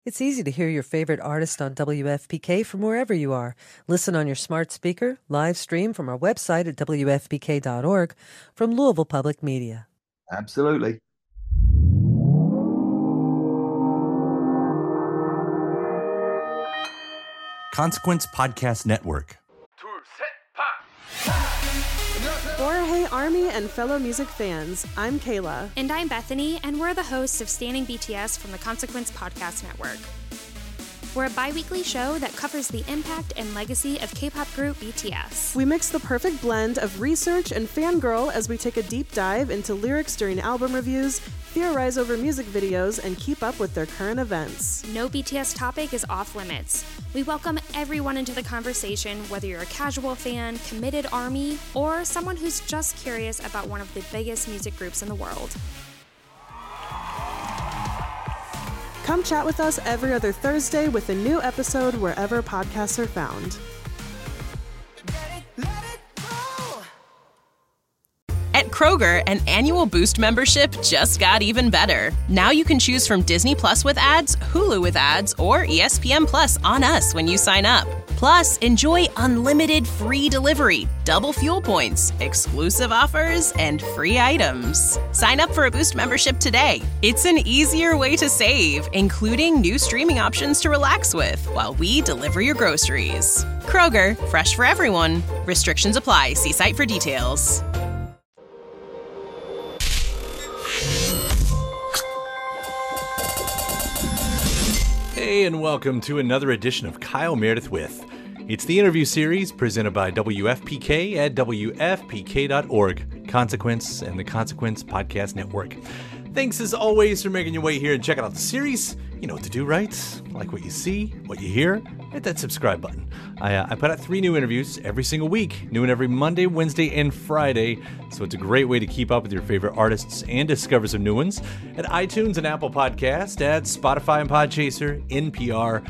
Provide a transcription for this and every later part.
It's easy to hear your favorite artist on WFPK from wherever you are. Listen on your smart speaker, live stream from our website at WFPK.org from Louisville Public Media. Absolutely. Consequence Podcast Network. Borahei Army and fellow music fans, I'm Kayla. And I'm Bethany, and we're the hosts of Standing BTS from the Consequence Podcast Network. We're a bi-weekly show that covers the impact and legacy of K-pop group BTS. We mix the perfect blend of research and fangirl as we take a deep dive into lyrics during album reviews, theorize over music videos, and keep up with their current events. No BTS topic is off limits. We welcome everyone into the conversation, whether you're a casual fan, committed ARMY, or someone who's just curious about one of the biggest music groups in the world. Come chat with us every other Thursday with a new episode wherever podcasts are found. At Kroger, an annual Boost membership just got even better. Now you can choose from Disney Plus with ads, Hulu with ads, or ESPN Plus on us when you sign up. Plus, enjoy unlimited free delivery, double fuel points, exclusive offers, and free items. Sign up for a Boost membership today. It's an easier way to save, including new streaming options to relax with while we deliver your groceries. Kroger, fresh for everyone. Restrictions apply. See site for details. Hey, and welcome to another edition of Kyle Meredith With. It's the interview series presented by WFPK at WFPK.org, Consequence, and the Consequence Podcast Network. Thanks as always for making your way here and checking out the series. You know what to do, right? Like what you see, what you hear, hit that subscribe button. I put out 3 new interviews every single week, new and every Monday, Wednesday, and Friday, so it's a great way to keep up with your favorite artists and discover some new ones at iTunes and Apple Podcast, at Spotify and Podchaser, NPR,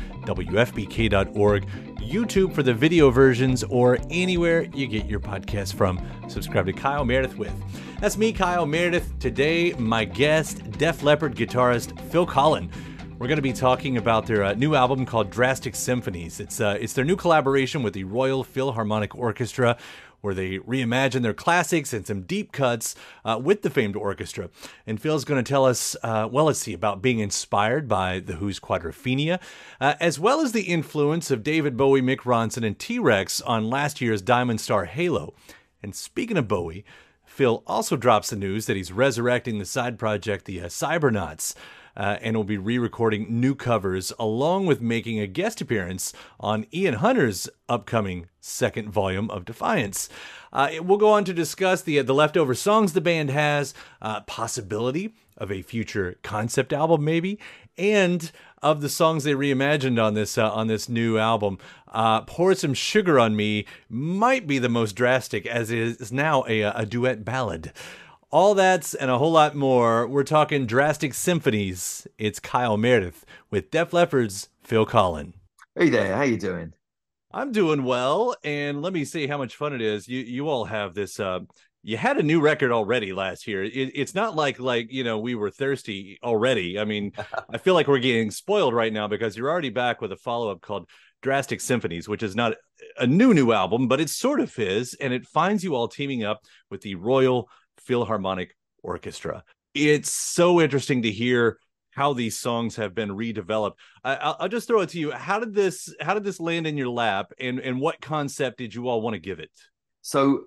WFPK.org, YouTube for the video versions, or anywhere you get your podcast from. Subscribe to Kyle Meredith With. That's me, Kyle Meredith. Today, my guest, Def Leppard guitarist Phil Collen. We're going to be talking about their new album called Drastic Symphonies. It's their new collaboration with the Royal Philharmonic Orchestra, where they reimagine their classics and some deep cuts with the famed orchestra. And Phil's going to tell us, about being inspired by The Who's Quadrophenia, as well as the influence of David Bowie, Mick Ronson, and T-Rex on last year's Diamond Star Halo. And speaking of Bowie, Phil also drops the news that he's resurrecting the side project, the Cybernauts, and will be re-recording new covers, along with making a guest appearance on Ian Hunter's upcoming second volume of Defiance. We'll go on to discuss the leftover songs the band has, possibility of a future concept album maybe, and of the songs they reimagined on this new album. Pour Some Sugar on Me might be the most drastic, as it is now a duet ballad. All that and a whole lot more. We're talking Drastic Symphonies. It's Kyle Meredith with Def Leppard's Phil Collen. Hey there, how you doing? I'm doing well, and let me say how much fun it is. You all have this. You had a new record already last year. It's not like we were thirsty already. I mean, I feel like we're getting spoiled right now because you're already back with a follow-up called Drastic Symphonies, which is not a new album, but it sort of is, and it finds you all teaming up with the Royal Philharmonic Orchestra. It's so interesting to hear how these songs have been redeveloped. I'll just throw it to you. How did this land in your lap, and what concept did you all want to give it? So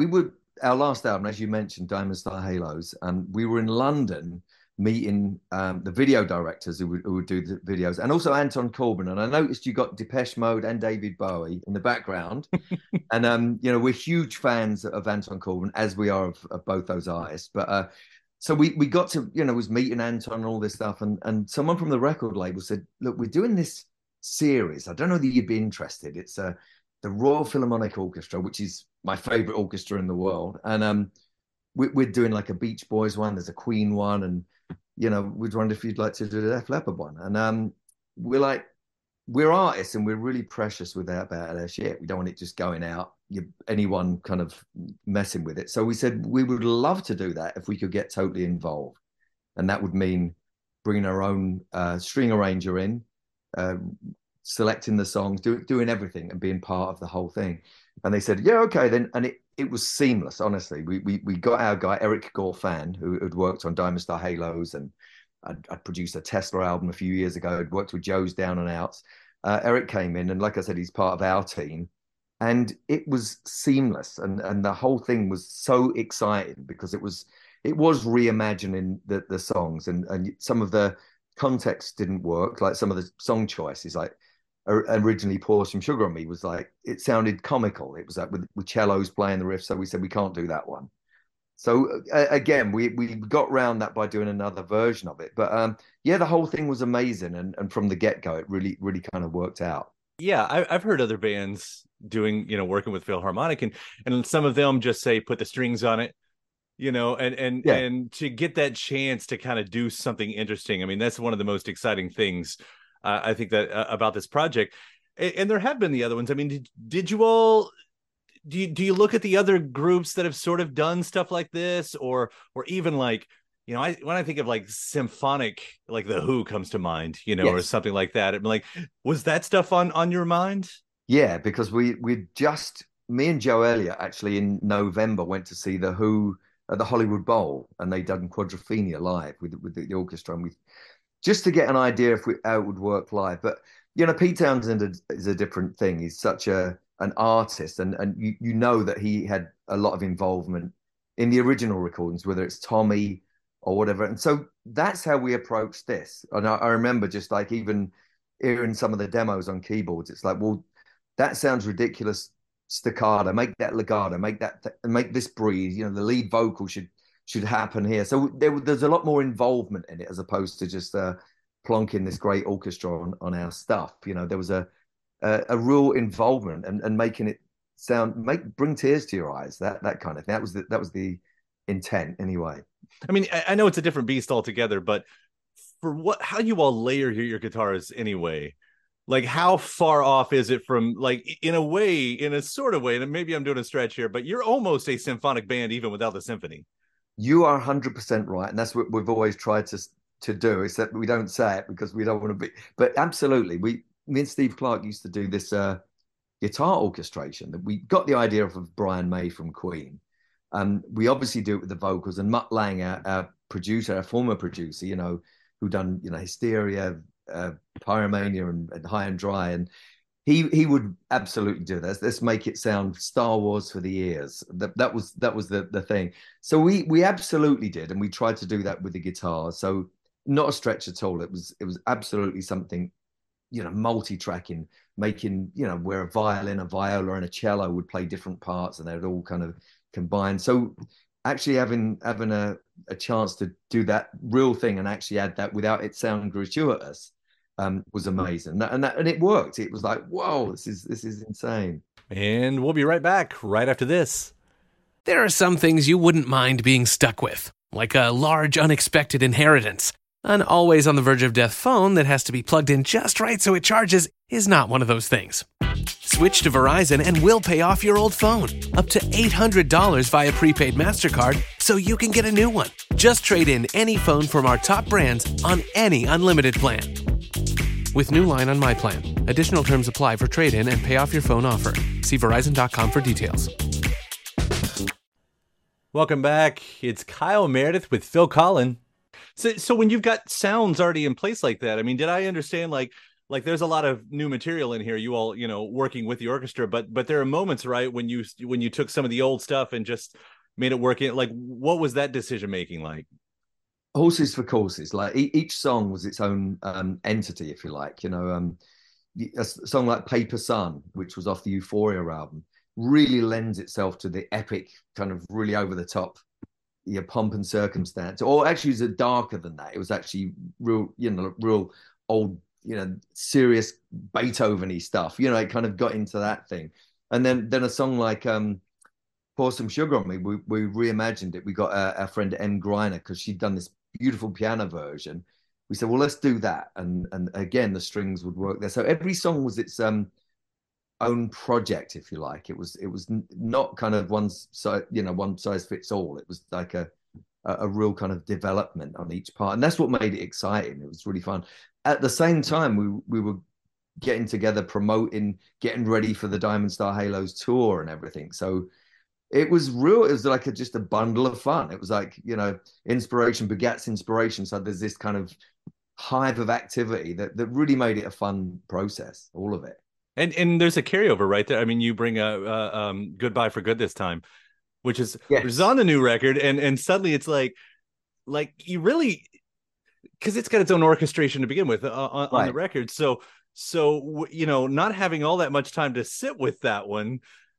our last album, as you mentioned, Diamond Star Halos, we were in London meeting the video directors who would do the videos, and also Anton Corbijn. And I noticed you got Depeche Mode and David Bowie in the background. And we're huge fans of Anton Corbijn, as we are of both those artists. But so we got to was meeting Anton and all this stuff, and someone from the record label said, "Look, we're doing this series. I don't know that you'd be interested. It's the Royal Philharmonic Orchestra, which is my favorite orchestra in the world, and we're doing like a Beach Boys one. There's a Queen one, and we'd wonder if you'd like to do the Def Leppard one." And we're like, we're artists and we're really precious about our shit. We don't want it just going out, anyone kind of messing with it. So we said we would love to do that if we could get totally involved. And that would mean bringing our own string arranger in, selecting the songs, doing everything and being part of the whole thing. And they said, yeah, okay then. And it was seamless, honestly. We got our guy, Eric Gorfan, who had worked on Diamond Star Halos, and I'd produced a Tesla album a few years ago. I'd worked with Joe's Down and Outs. Eric came in, and like I said, he's part of our team. And it was seamless. And the whole thing was so exciting because it was reimagining the songs, and some of the context didn't work. Like some of the song choices, like originally Pour Some Sugar on Me was like, it sounded comical. It was like with cellos playing the riff. So we said, we can't do that one. So again, we got around that by doing another version of it. But yeah, the whole thing was amazing. And from the get-go, it really, really kind of worked out. Yeah, I've heard other bands doing, working with Philharmonic, and some of them just say, put the strings on it, and to get that chance to kind of do something interesting. I mean, that's one of the most exciting things, I think, that about this project. And there have been the other ones. I mean, did you all... Do you look at the other groups that have sort of done stuff like this, or even like, when I think of like symphonic, like The Who comes to mind, yes, or something like that. I'm like, was that stuff on your mind? Yeah, because me and Joe Elliott actually in November went to see The Who at the Hollywood Bowl, and they done Quadrophenia live with the orchestra, and just to get an idea of how it would work live. But Pete Townsend is a different thing. He's such an artist, and you know that he had a lot of involvement in the original recordings, whether it's Tommy or whatever. And so that's how we approached this. And I remember just like even hearing some of the demos on keyboards, it's like, well, that sounds ridiculous staccato, make that legato, make this breathe, the lead vocal should happen here. So there's a lot more involvement in it as opposed to just plonking this great orchestra on our stuff. There was a real involvement and making it bring tears to your eyes, that kind of thing. That was the intent anyway. I mean, I know it's a different beast altogether, but how you all layer your guitars anyway, like how far off is it from, like, in a sort of way, and maybe I'm doing a stretch here, but you're almost a symphonic band even without the symphony. You are 100% right, and that's what we've always tried to do, except we don't say it because we don't want to be, but absolutely, me and Steve Clark used to do this guitar orchestration that we got the idea of Brian May from Queen. We obviously do it with the vocals, and Mutt Lang, our producer, our former producer, who done, Hysteria, Pyromania and High and Dry. And he would absolutely do this. Let's make it sound Star Wars for the ears. That was the thing. So we absolutely did. And we tried to do that with the guitar. So not a stretch at all. It was absolutely something, multi-tracking, making, where a violin, a viola, and a cello would play different parts, and they'd all kind of combine. So actually having a chance to do that real thing and actually add that without it sounding gratuitous was amazing. And it worked. It was like, whoa, this is insane. And we'll be right back right after this. There are some things you wouldn't mind being stuck with, like a large unexpected inheritance. An always on the verge of death phone that has to be plugged in just right so it charges is not one of those things. Switch to Verizon and we'll pay off your old phone. Up to $800 via prepaid MasterCard so you can get a new one. Just trade in any phone from our top brands on any unlimited plan. With new line on My Plan. Additional terms apply for trade-in and pay off your phone offer. See Verizon.com for details. Welcome back. It's Kyle Meredith with Phil Collen. So when you've got sounds already in place like that, I mean, did I understand like there's a lot of new material in here, you all, working with the orchestra, but there are moments, right, when you took some of the old stuff and just made it work in, like, what was that decision making like? Horses for Courses. Like each song was its own entity, if you like. A song like Paper Sun, which was off the Euphoria album, really lends itself to the epic kind of really over the top pomp and circumstance, or actually it was darker than that. It was actually real old, serious Beethoven-y stuff. It kind of got into that thing. And then a song like Pour Some Sugar on Me, we reimagined it. We got our friend Em Greiner, because she'd done this beautiful piano version. We said, well, let's do that. And again, the strings would work there. So every song was its own project, if you like. It was not kind of one size fits all. It was like a real kind of development on each part, and that's what made it exciting. It was really fun. At the same time, we were getting together, promoting, getting ready for the Diamond Star Halos tour and everything. So it was real. It was like just a bundle of fun. It was like, you know, inspiration begets inspiration. So there's this kind of hive of activity that really made it a fun process, all of it. And there's a carryover right there. I mean, you bring Goodbye for Good this time, which is on the new record, and suddenly it's like you really, because it's got its own orchestration to begin with on the record. So you know, not having all that much time to sit with that one,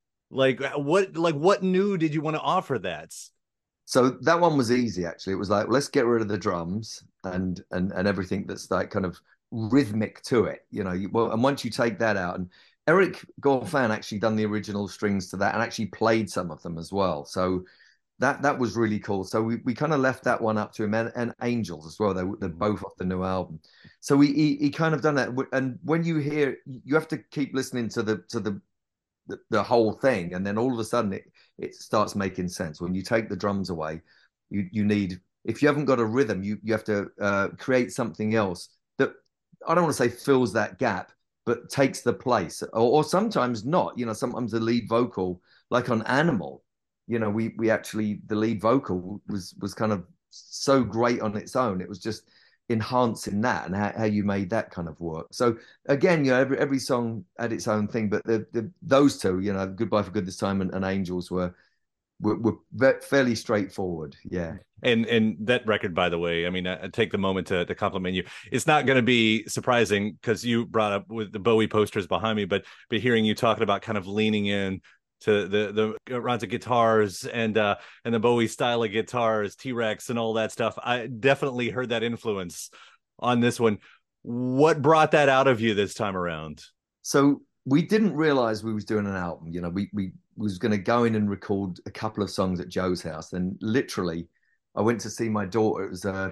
what new did you want to offer that? So that one was easy, actually. It was like, let's get rid of the drums and everything that's like kind of rhythmic to it, you know. And once you take that out, and Eric Gorfan actually done the original strings to that and actually played some of them as well. So that was really cool. So we kind of left that one up to him, and Angels as well. They're both off the new album. So he kind of done that. And when you hear, you have to keep listening to the whole thing, and then all of a sudden it starts making sense. When you take the drums away, you need, if you haven't got a rhythm, you have to create something else that, I don't want to say fills that gap, but takes the place, or sometimes not. You know, sometimes the lead vocal, like on Animal, you know, we actually, the lead vocal was kind of so great on its own. It was just enhancing that and how you made that kind of work. So again, you know, every song had its own thing, but those two, you know, Goodbye for Good this time and Angels were fairly straightforward. Yeah. And that record, by the way, I mean, I take the moment to compliment you. It's not going to be surprising because you brought up with the Bowie posters behind me, but hearing you talking about kind of leaning in to the Ronza guitars and the Bowie style of guitars, T-Rex and all that stuff, I definitely heard that influence on this one. What brought that out of you this time around? So we didn't realize we was doing an album. You know, we was going to go in and record a couple of songs at Joe's house. And literally, I went to see my daughter. It was a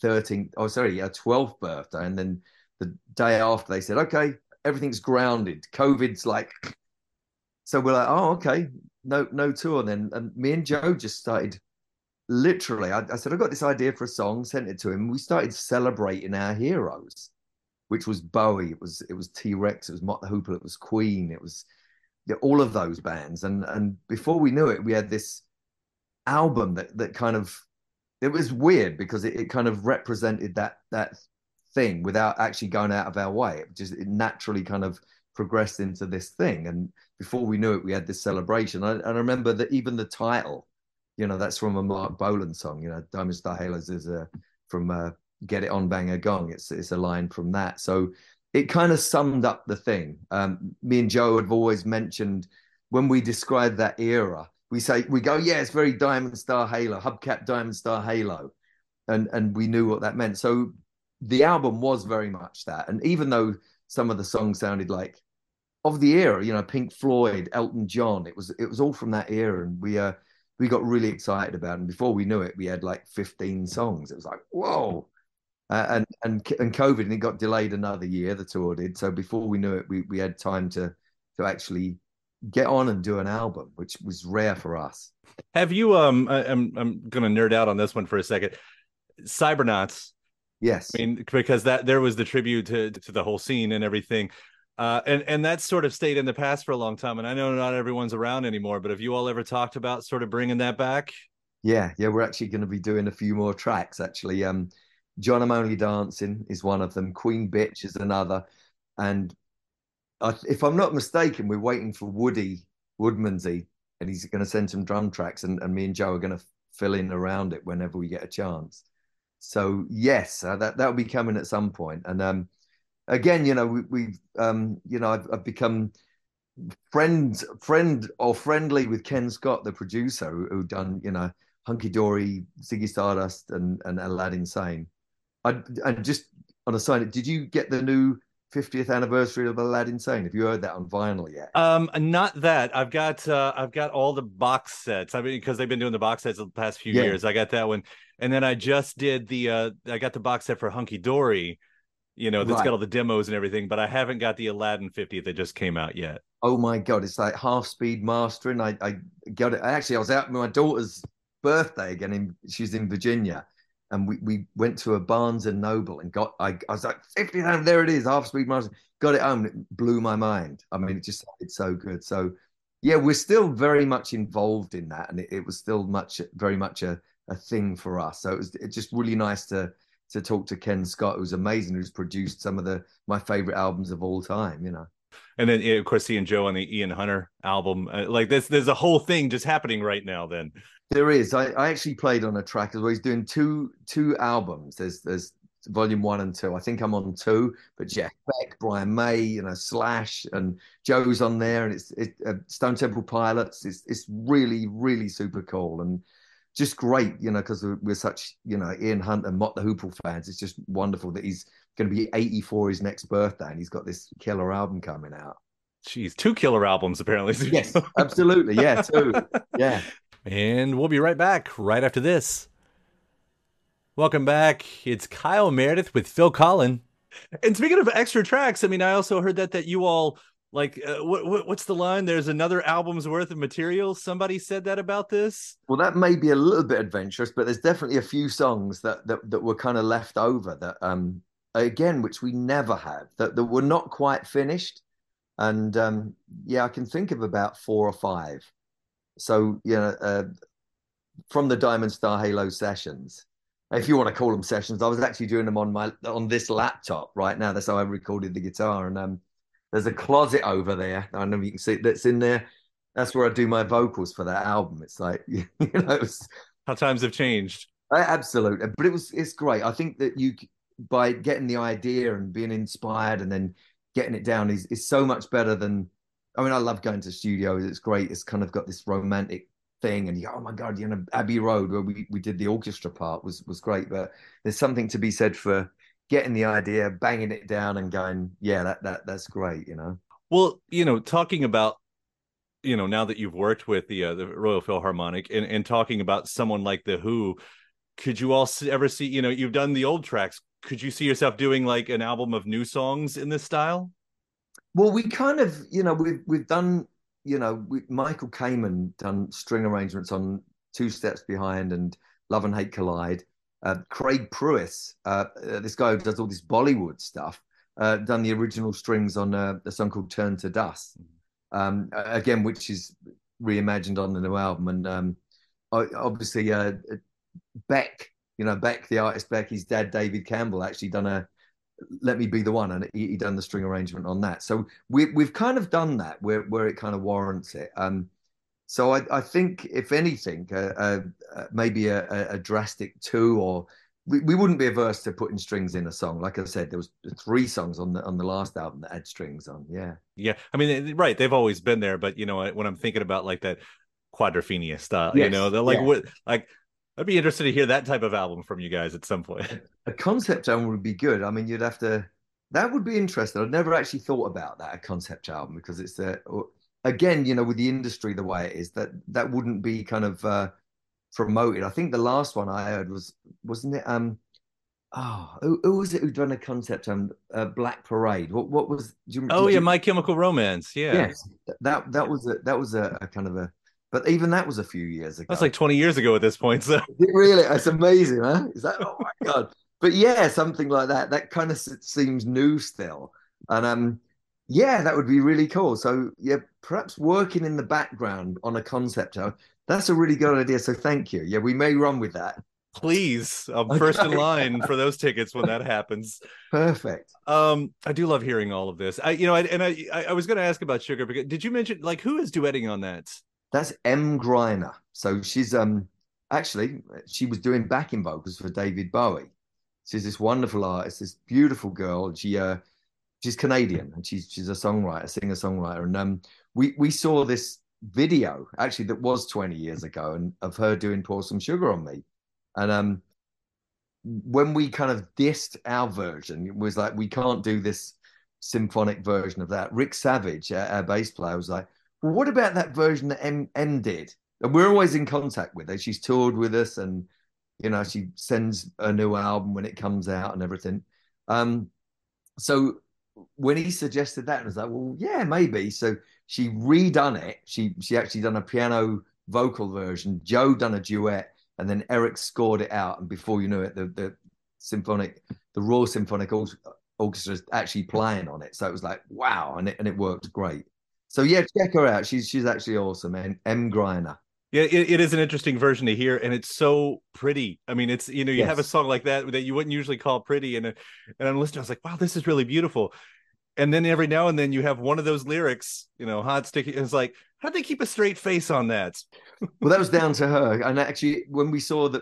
12th birthday. And then the day after, they said, okay, everything's grounded. COVID's like... So we're like, oh, okay, no tour then. And me and Joe just started, literally, I said, I got this idea for a song, sent it to him. We started celebrating our heroes, which was Bowie, it was T-Rex, it was Mott the Hoople, it was Queen, it was all of those bands. And before we knew it, we had this album that kind of, it was weird because it kind of represented that thing without actually going out of our way. It naturally kind of progressed into this thing, and before we knew it, we had this celebration. I remember that even the title, you know, that's from a Mark Bolan song. You know, Diamond Star Halos is from Get It On Bang a Gong. It's a line from that. So it kind of summed up the thing. Me and Joe have always mentioned when we describe that era, we go, yeah, it's very Diamond Star Halo, hubcap Diamond Star Halo, and we knew what that meant. So the album was very much that, and even though some of the songs sounded like of the era, you know, Pink Floyd, Elton John. It was all from that era, and we got really excited about it. And before we knew it, we had like 15 songs. It was like, whoa. And COVID, and it got delayed another year, the tour did. So before we knew it, we had time to actually get on and do an album, which was rare for us. Have you I'm going to nerd out on this one for a second. Cybernauts. Yes. I mean, because there was the tribute to the whole scene and everything. And that sort of stayed in the past for a long time. And I know not everyone's around anymore, but have you all ever talked about sort of bringing that back? Yeah, we're actually going to be doing a few more tracks, actually. John I'm Only Dancing is one of them. Queen Bitch is another. And if I'm not mistaken, we're waiting for Woody Woodmansey, and he's going to send some drum tracks, and me and Joe are going to fill in around it whenever we get a chance. So yes, that'll be coming at some point. And again, you know, we've you know, I've become friendly with Ken Scott, the producer, who done, you know, Hunky Dory, Ziggy Stardust, and Aladdin Sane. I just on a side, did you get the new 50th anniversary of Aladdin Sane? Have you heard that on vinyl yet? Not that. I've got all the box sets. I mean, because they've been doing the box sets the past few years. I got that one, and then I just did I got the box set for Hunky Dory, you know, that's got all the demos and everything, but I haven't got the Aladdin 50th that just came out yet. Oh my God, it's like half speed mastering. I got it. Actually, I was out with my daughter's birthday again. She's in Virginia, and we went to a Barnes and Noble and I was like, 50 pounds, there it is, Half Speed Mars. Got it home, it blew my mind. I mean, it's so good. So yeah, we're still very much involved in that, and it was still very much a thing for us. So it's just really nice to talk to Ken Scott, who's amazing, who's produced some of my favorite albums of all time, you know. And then, of course, seeing Joe on the Ian Hunter album, like this, there's a whole thing just happening right now. Then there is. I actually played on a track as well. He's doing two albums. There's volume 1 and 2. I think I'm on 2, but Jeff Beck, Brian May, you know, Slash, and Joe's on there, and it's Stone Temple Pilots. It's really, really super cool and just great, you know, because we're such, you know, Ian Hunter and Mott the Hoople fans. It's just wonderful that he's going to be 84 his next birthday, and he's got this killer album coming out. Jeez, 2 killer albums apparently. Yes, absolutely. Yeah, 2. Yeah. And we'll be right back right after this. Welcome back. It's Kyle Meredith with Phil Collen. And speaking of extra tracks, I mean, I also heard that you all like what's the line? There's another album's worth of material. Somebody said that about this. Well, that may be a little bit adventurous, but there's definitely a few songs that were kind of left over that again, which we never had, that were not quite finished. And yeah, I can think of about 4 or 5. So, you know, from the Diamond Star Halo sessions, if you want to call them sessions, I was actually doing them on this laptop right now. That's how I recorded the guitar. And there's a closet over there. I don't know if you can see it, that's in there. That's where I do my vocals for that album. It's like, you know, how times have changed. Absolutely. But it's great. I think that by getting the idea and being inspired and then getting it down is so much better than, I mean, I love going to studios. It's great. It's kind of got this romantic thing, and you go, oh my God, you know, Abbey Road, where we did the orchestra part was great. But there's something to be said for getting the idea, banging it down, and going, yeah, that's great, you know. Well, you know, talking about, you know, now that you've worked with the Royal Philharmonic and talking about someone like The Who, could you all ever see, you know, you've done the old tracks, could you see yourself doing like an album of new songs in this style? Well, we kind of, you know, we've done, you know, Michael Kamen done string arrangements on Two Steps Behind and Love and Hate Collide. Craig Pruis, this guy who does all this Bollywood stuff, done the original strings on a song called Turn to Dust, again, which is reimagined on the new album. And obviously Beck, you know, Beck, the artist Beck, his dad, David Campbell, actually done a Let Me Be the One, and he done the string arrangement on that. So we've kind of done that where it kind of warrants it. So I think, if anything, maybe a drastic 2, or we wouldn't be averse to putting strings in a song. Like I said, there was 3 songs on the last album that had strings on. Yeah. I mean, right, they've always been there, but you know, when I'm thinking about like that Quadrophenia style, yes, you know, they're like, what, like, I'd be interested to hear that type of album from you guys at some point. A concept album would be good. I mean, you'd have to. That would be interesting. I've never actually thought about that, a concept album, because it's again, you know, with the industry the way it is, that wouldn't be kind of promoted. I think the last one I heard wasn't it? Who was it who done a concept Black Parade? What was? My Chemical Romance. Yeah. Yes, that was a kind of a. But even that was a few years ago. That's like 20 years ago at this point. So really, it's amazing, huh? Is that? Oh my God! But yeah, something like that. That kind of seems new still, and yeah, that would be really cool. So yeah, perhaps working in the background on a concept album. That's a really good idea. So thank you. Yeah, we may run with that. Please, I'm first in line for those tickets when that happens. Perfect. I do love hearing all of this. I was going to ask about Sugar, because did you mention, like, who is duetting on that? That's M. Greiner. So she's actually, she was doing backing vocals for David Bowie. She's this wonderful artist, this beautiful girl. She's Canadian, and she's a songwriter, singer-songwriter. And we saw this video actually that was 20 years ago, and of her doing Pour Some Sugar on Me. And when we kind of dissed our version, it was like, we can't do this symphonic version of that. Rick Savage, our bass player, was like, well, what about that version that M did? And we're always in contact with her. She's toured with us, and you know, she sends a new album when it comes out and everything. So when he suggested that, I was like, well, yeah, maybe. So she redone it. She actually done a piano vocal version. Joe done a duet, and then Eric scored it out, and before you knew it, the Royal Symphonic Orchestra is actually playing on it. So it was like, wow, and it worked great. So yeah, check her out. She's actually awesome, man. M. Greiner. Yeah, it is an interesting version to hear, and it's so pretty. I mean, it's, you know, you have a song like that you wouldn't usually call pretty, and I'm listening, I was like, wow, this is really beautiful. And then every now and then you have one of those lyrics, you know, hot sticky. It's like, how'd they keep a straight face on that? Well, that was down to her. And actually, when we saw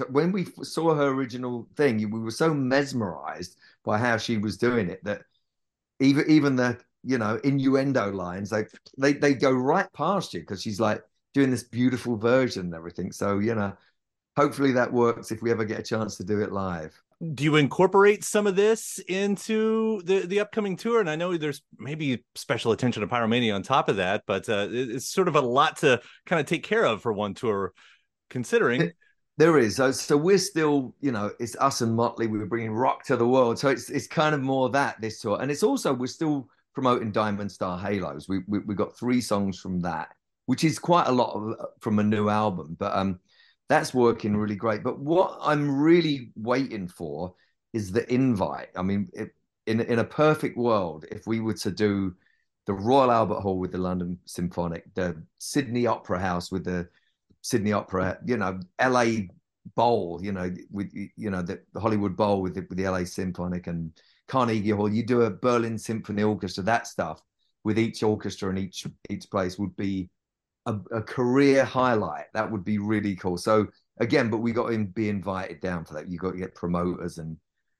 her original thing, we were so mesmerized by how she was doing it that even the, you know, innuendo lines, they go right past you, because she's like doing this beautiful version and everything. So, you know, hopefully that works if we ever get a chance to do it live. Do you incorporate some of this into the upcoming tour? And I know there's maybe special attention to Pyromania on top of that, but it's sort of a lot to kind of take care of for one tour, considering. There is. So we're still, you know, it's us and Motley. We were bringing rock to the world. So it's kind of more that this tour. And it's also, we're still promoting Diamond Star Halos. We got 3 songs from that, which is quite a lot from a new album. But that's working really great. But what I'm really waiting for is the invite. I mean, in a perfect world, if we were to do the Royal Albert Hall with the London Symphonic, the Sydney Opera House with the Sydney Opera, you know, LA Bowl, you know, with, you know, the Hollywood Bowl with the LA Symphonic, and Carnegie Hall, you do a Berlin Symphony Orchestra, that stuff with each orchestra and each place would be a career highlight. That would be really cool. So again, but we got to be invited down for that. You got to get promoters and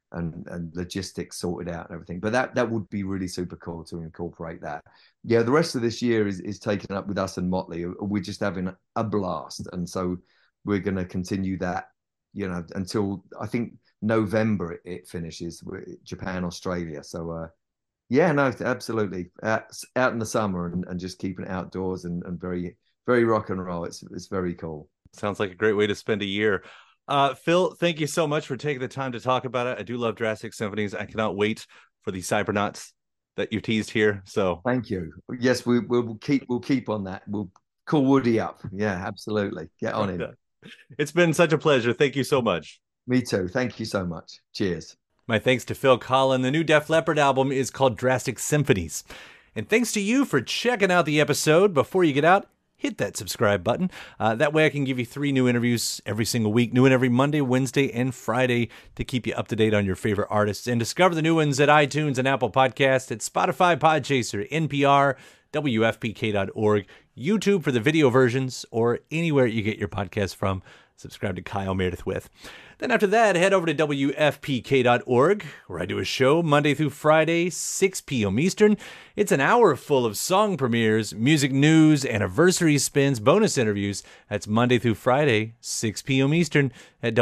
logistics sorted out and everything. But that would be really super cool to incorporate that. Yeah, the rest of this year is taken up with us and Motley. We're just having a blast, and so we're going to continue that, you know, until I think November it finishes with Japan, Australia. So yeah, no, absolutely. Out in the summer and just keeping it outdoors and very, very rock and roll. It's very cool. Sounds like a great way to spend a year. Phil, thank you so much for taking the time to talk about it. I do love Drastic Symphonies. I cannot wait for the Cybernauts that you teased here. So thank you. Yes, we'll keep on that. We'll call Woody up. Yeah, absolutely. Get on it. It's been such a pleasure. Thank you so much. Me too. Thank you so much. Cheers. My thanks to Phil Collen. The new Def Leppard album is called Drastic Symphonies. And thanks to you for checking out the episode. Before you get out, hit that subscribe button. That way I can give you 3 new interviews every single week, new and every Monday, Wednesday, and Friday, to keep you up to date on your favorite artists. And discover the new ones at iTunes and Apple Podcasts, at Spotify, Podchaser, NPR, WFPK.org, YouTube for the video versions, or anywhere you get your podcasts from. Subscribe to Kyle Meredith With. Then after that, head over to WFPK.org, where I do a show Monday through Friday, 6 p.m. Eastern. It's an hour full of song premieres, music news, anniversary spins, bonus interviews. That's Monday through Friday, 6 p.m. Eastern at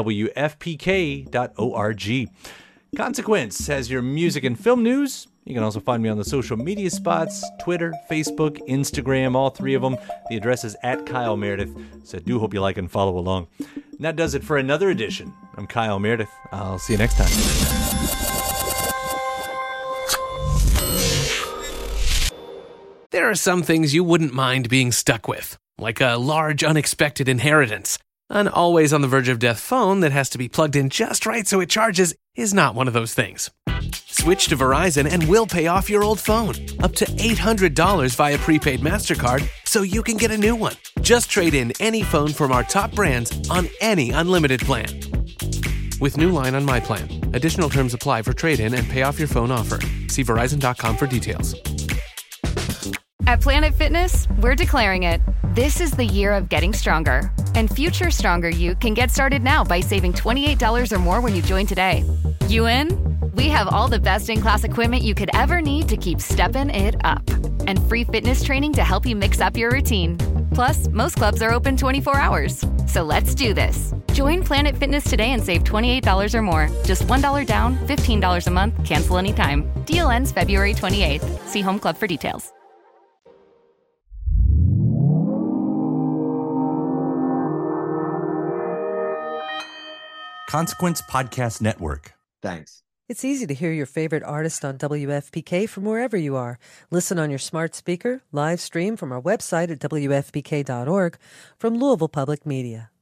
WFPK.org. Consequence has your music and film news. You can also find me on the social media spots, Twitter, Facebook, Instagram, all 3 of them. The address is at Kyle Meredith, so I do hope you like and follow along. And that does it for another edition. I'm Kyle Meredith. I'll see you next time. There are some things you wouldn't mind being stuck with, like a large unexpected inheritance. An always on the verge of death phone that has to be plugged in just right so it charges is not one of those things. Switch to Verizon and we'll pay off your old phone. Up to $800 via prepaid MasterCard so you can get a new one. Just trade in any phone from our top brands on any unlimited plan. With new line on My Plan. Additional terms apply for trade-in and pay off your phone offer. See Verizon.com for details. At Planet Fitness, we're declaring it. This is the year of getting stronger. And future stronger you can get started now by saving $28 or more when you join today. You in? We have all the best-in-class equipment you could ever need to keep stepping it up. And free fitness training to help you mix up your routine. Plus, most clubs are open 24 hours. So let's do this. Join Planet Fitness today and save $28 or more. Just $1 down, $15 a month, cancel anytime. Deal ends February 28th. See Home Club for details. Consequence Podcast Network. Thanks. It's easy to hear your favorite artist on WFPK from wherever you are. Listen on your smart speaker, live stream from our website at WFPK.org, from Louisville Public Media.